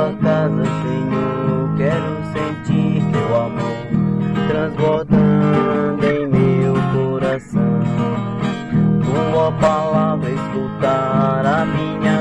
tua casa, Senhor, quero sentir teu amor transbordando em meu coração. Tua palavra escutar a minha